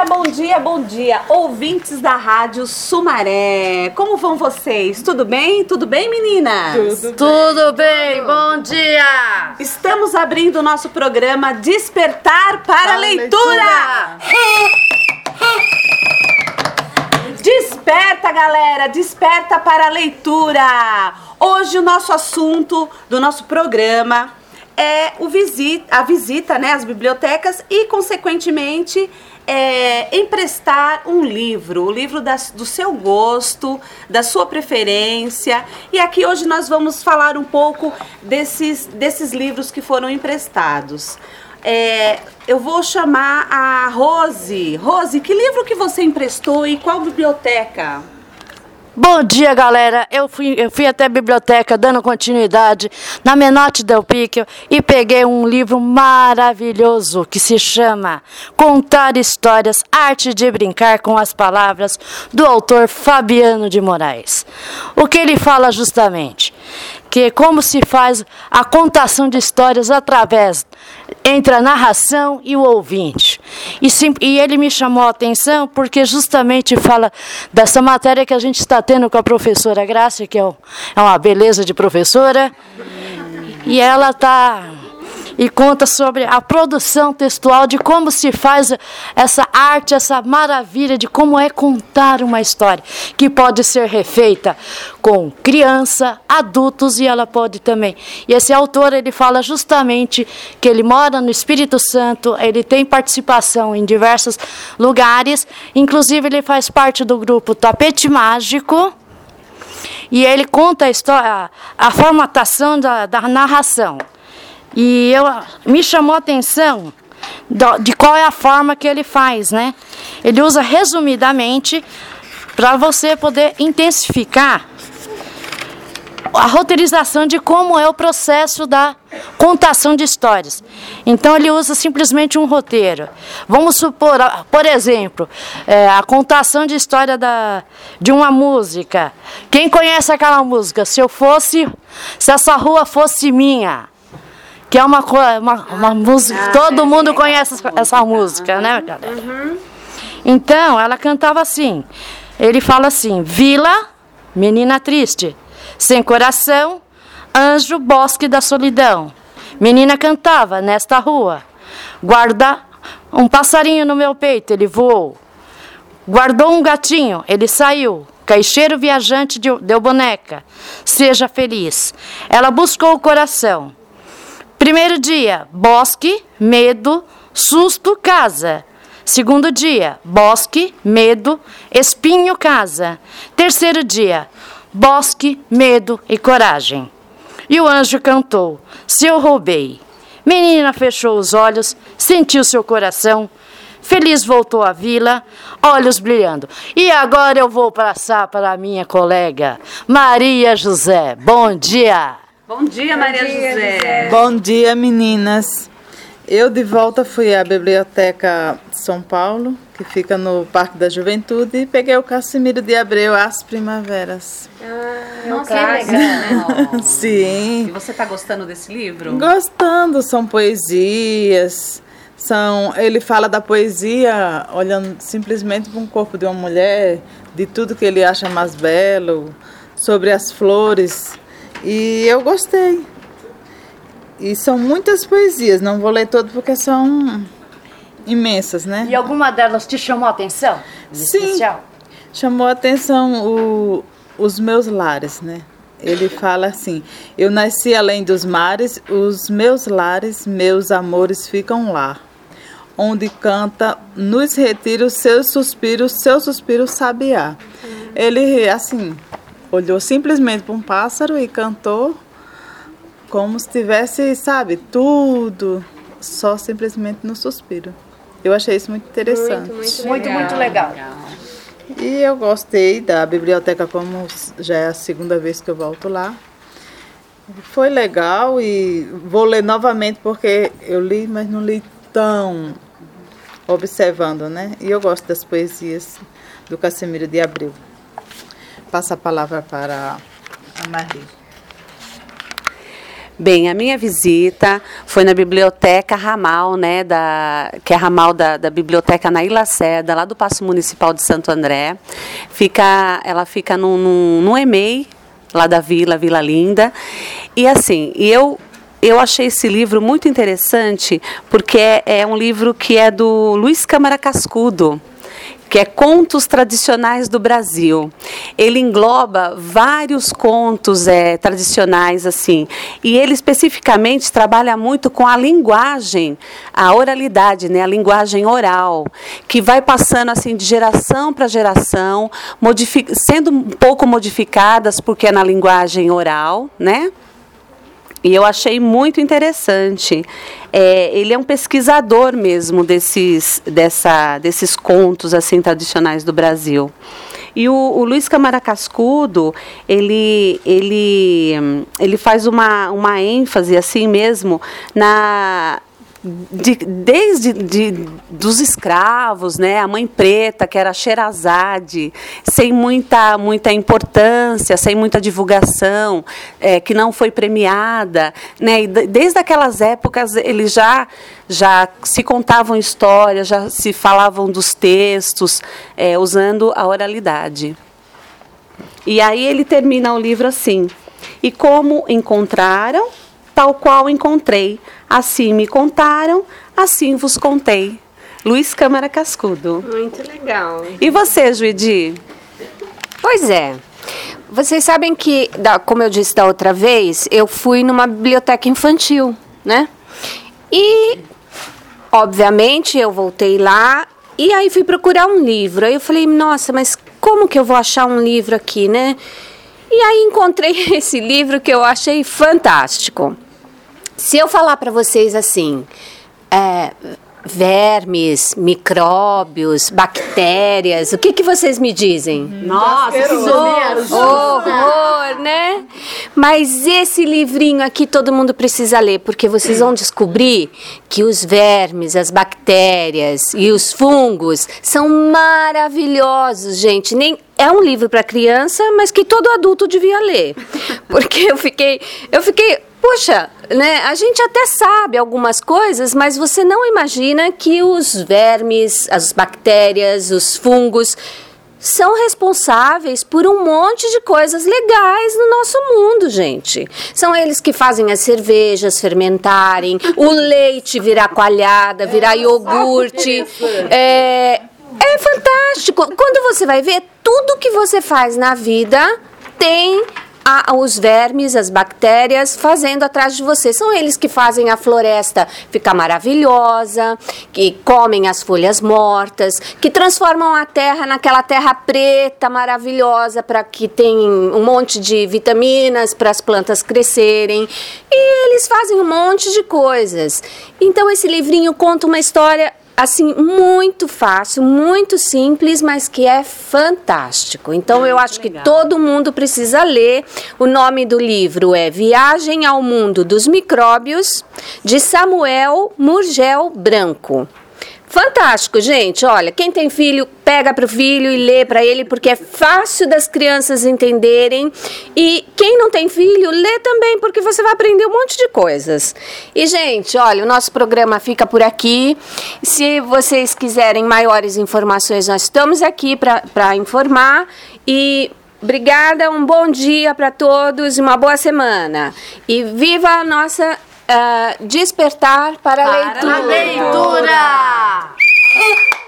bom dia, ouvintes da Rádio Sumaré. Como vão vocês? Tudo bem? Tudo bem, meninas? Tudo bem, bom dia! Estamos abrindo o nosso programa Despertar para a Leitura! Desperta, galera! Desperta para a leitura! Hoje o nosso assunto do nosso programa é a visita, né, às bibliotecas e, consequentemente, emprestar um livro, o livro do seu gosto, da sua preferência. E aqui hoje nós vamos falar um pouco desses livros que foram emprestados. Eu vou chamar a Rose. Rose, que livro que você emprestou e qual biblioteca? Bom dia, galera. Eu fui até a biblioteca dando continuidade na Menotti Del Picchio e peguei um livro maravilhoso que se chama Contar Histórias, Arte de Brincar com as Palavras, do autor Fabiano de Moraes. O que ele fala justamente? Que como se faz a contação de histórias entre a narração e o ouvinte. E ele me chamou a atenção porque justamente fala dessa matéria que a gente está tendo com a professora Grácia, que é uma beleza de professora, e ela conta sobre a produção textual, de como se faz essa arte, essa maravilha de como é contar uma história, que pode ser refeita com criança, adultos, e ela pode também. E esse autor, ele fala justamente que ele mora no Espírito Santo, ele tem participação em diversos lugares, inclusive ele faz parte do grupo Tapete Mágico, e ele conta a história, a formatação da narração. E me chamou a atenção de qual é a forma que ele faz, né? Ele usa resumidamente para você poder intensificar a roteirização de como é o processo da contação de histórias. Então ele usa simplesmente um roteiro. Vamos supor, por exemplo, a contação de história de uma música. Quem conhece aquela música? Se essa rua fosse minha. Que é uma música, todo mundo conhece essa música, né, galera? Uhum. Então, ela cantava assim, ele fala assim: Vila, menina triste, sem coração, anjo, bosque da solidão. Menina cantava nesta rua, guarda um passarinho no meu peito, ele voou. Guardou um gatinho, ele saiu. Caixeiro viajante deu boneca, seja feliz. Ela buscou o coração. Primeiro dia, bosque, medo, susto, casa. Segundo dia, bosque, medo, espinho, casa. Terceiro dia, bosque, medo e coragem. E o anjo cantou: se eu roubei. Menina fechou os olhos, sentiu seu coração. Feliz voltou à vila, olhos brilhando. E agora eu vou passar para a minha colega, Maria José. Bom dia! Bom dia, Maria José. Bom dia, meninas. Eu de volta fui à Biblioteca São Paulo, que fica no Parque da Juventude, e peguei o Cassimiro de Abreu, As Primaveras. Nossa, que legal, né? Sim. E você está gostando desse livro? Gostando, são poesias. Ele fala da poesia olhando simplesmente para um corpo de uma mulher, de tudo que ele acha mais belo, sobre as flores. E eu gostei. E são muitas poesias, não vou ler todas porque são imensas, né? E alguma delas te chamou a atenção? Sim, especial? Chamou a atenção os meus lares, né? Ele fala assim: eu nasci além dos mares, os meus lares, meus amores ficam lá. Onde canta nos retiros seu suspiro sabiá. Ele, assim, olhou simplesmente para um pássaro e cantou como se tivesse, sabe, tudo, só simplesmente no suspiro. Eu achei isso muito interessante. Muito legal. E eu gostei da biblioteca, como já é a segunda vez que eu volto lá. Foi legal e vou ler novamente porque eu li, mas não li tão observando, né? E eu gosto das poesias do Cassimiro de Abreu. Passa a palavra para a Maria. Bem, a minha visita foi na biblioteca Ramal, né, que é a Ramal da biblioteca Naí Lacerda, lá do Paço Municipal de Santo André. Ela fica no EMEI, lá da Vila Linda. E assim, eu achei esse livro muito interessante, porque é um livro que é do Luiz Câmara Cascudo, que é Contos Tradicionais do Brasil. Ele engloba vários contos tradicionais, assim, e ele especificamente trabalha muito com a linguagem, a oralidade, né, a linguagem oral, que vai passando assim de geração para geração, sendo um pouco modificadas, porque é na linguagem oral, né? E eu achei muito interessante. Ele é um pesquisador mesmo desses contos assim tradicionais do Brasil. E o Luiz Câmara Cascudo, ele faz uma ênfase assim mesmo desde dos escravos, né, a mãe preta, que era Sherazade, sem muita importância, sem muita divulgação, que não foi premiada, né, e desde aquelas épocas eles já se contavam histórias, já se falavam dos textos, usando a oralidade. E aí ele termina o livro assim: e como encontraram, tal qual encontrei, assim me contaram, assim vos contei. Luiz Câmara Cascudo. Muito legal. E você, Juidi? Pois é. Vocês sabem que, como eu disse da outra vez, eu fui numa biblioteca infantil, né? E, obviamente, eu voltei lá e aí fui procurar um livro. Aí eu falei, nossa, mas como que eu vou achar um livro aqui, né? E aí encontrei esse livro que eu achei fantástico. Se eu falar para vocês assim, vermes, micróbios, bactérias, o que vocês me dizem? Nossa, que horror, né? Mas esse livrinho aqui todo mundo precisa ler, porque vocês vão descobrir que os vermes, as bactérias e os fungos são maravilhosos, gente. É um livro para criança, mas que todo adulto devia ler. Porque eu fiquei, poxa, né? A gente até sabe algumas coisas, mas você não imagina que os vermes, as bactérias, os fungos são responsáveis por um monte de coisas legais no nosso mundo, gente. São eles que fazem as cervejas fermentarem, o leite virar coalhada, virar iogurte. É fantástico. Quando você vai ver, tudo que você faz na vida tem os vermes, as bactérias fazendo atrás de você. São eles que fazem a floresta ficar maravilhosa, que comem as folhas mortas, que transformam a terra naquela terra preta maravilhosa para que tem um monte de vitaminas para as plantas crescerem. E eles fazem um monte de coisas. Então esse livrinho conta uma história assim, muito fácil, muito simples, mas que é fantástico. Então, eu acho que todo mundo precisa ler. O nome do livro é Viagem ao Mundo dos Micróbios, de Samuel Murgel Branco. Fantástico, gente. Olha, quem tem filho, pega para o filho e lê para ele, porque é fácil das crianças entenderem. E quem não tem filho, lê também, porque você vai aprender um monte de coisas. E, gente, olha, o nosso programa fica por aqui. Se vocês quiserem maiores informações, nós estamos aqui para informar. E obrigada, um bom dia para todos e uma boa semana. E viva a nossa despertar para a leitura. Leitura!